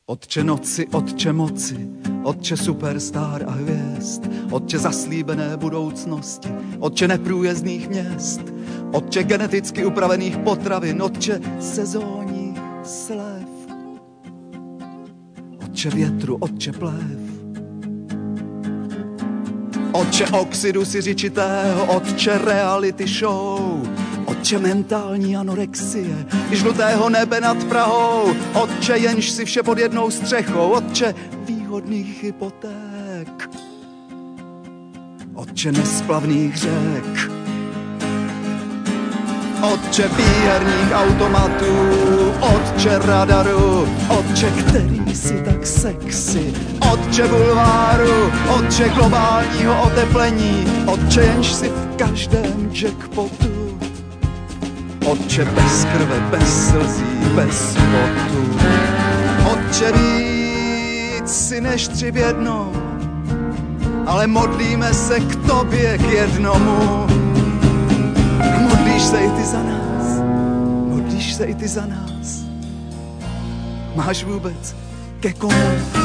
Otče noci, otče moci, otče superstar a hvězd, otče zaslíbené budoucnosti, otče neprůjezdných měst, otče geneticky upravených potravin, otče sezónních slev, otče větru, otče plev, otče oxidu siřičitého, otče reality show, otče mentální anorexie i žlutého nebe nad Prahou, otče jenž si vše pod jednou střechou, otče výhodných hypoték, otče nesplavných řek, otče výherních automatů, otče radaru, otče, který si tak sexy, otče bulváru, otče globálního oteplení, otče jenž si v každém jackpotu, otče bez krve, bez slzí, bez potu, otče víc si než 3 v jednom, ale modlíme se k tobě k jednomu. Modlíš se i ty za nás, modlíš se i ty za nás. Máš vůbec ke komu?